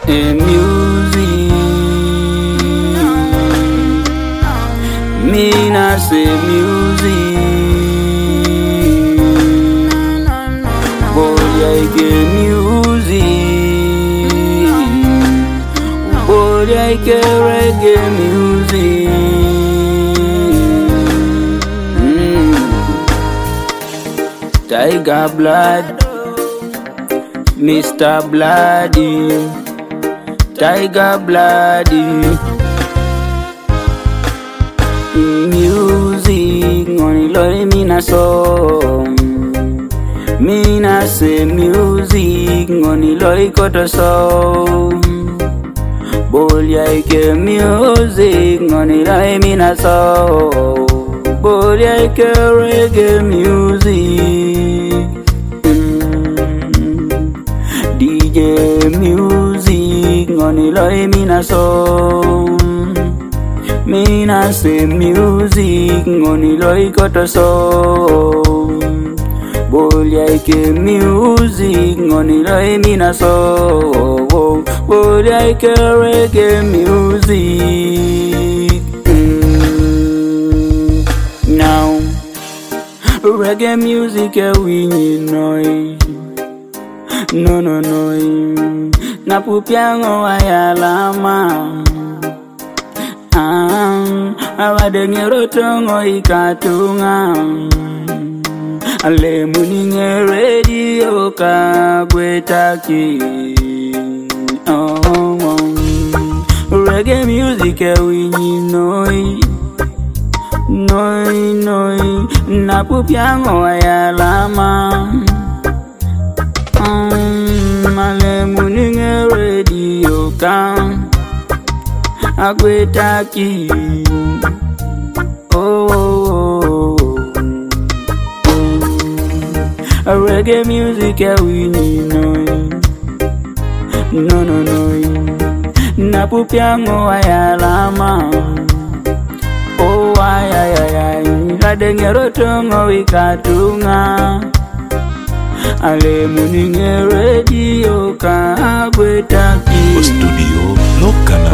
music. Me not say music. Boy, I get music. Boy, I get reggae music. Tiger Blood, Mr. Bloody, Tiger Bloody. Music only love me na song. Me na say music only love koto song. Boy, I get music only love me na song. Boy, I get reggae music. DJ music only love me na song. Me na say music only love koto song. Boy, I get music only love me na song. Boy, I get reggae music. Now reggae music we know. No. Na pupiango ayalama. Awadengero tongo ikatunga. Ale muninge radio kagwetaki. Reggae music we know. No, na pupiango ayalama. Ale muninge radio ka agwetaki. Reggae music we know. No. Na pupiango ayalama. Adengero tongo ikatunga. Ale muninge radio kagwetaki. Studio Lokana.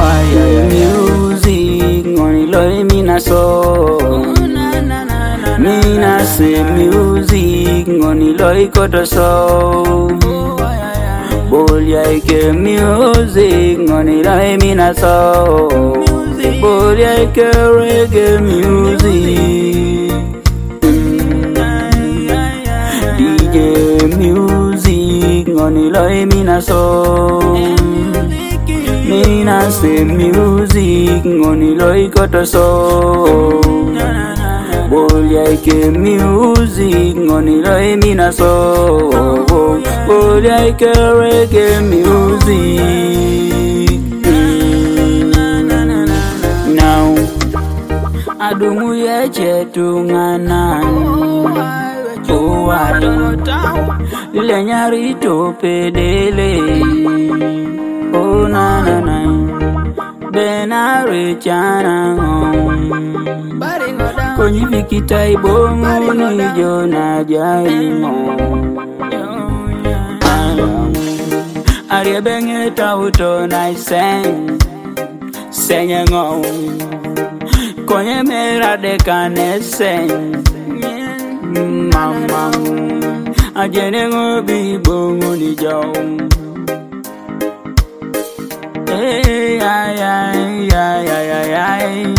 Music only love me na song. Me na say music only love koto song. Boy, I get music only love me na song. Boy, I get reggae music. DJ music only love me na song. Me na say music only love koto song. Boy, I get music only love me na song. Boy, I get reggae music. Now adumu yeche tunganan. I don't know. Lenyari to pedele. Na. Benare chana. Konyi vikita ibongu ni jona jaimo. Arie bengeta uto na isen. Senye ngong. Konye mera de kanesen. Mama ajene ngobi bongo ni jong. Ay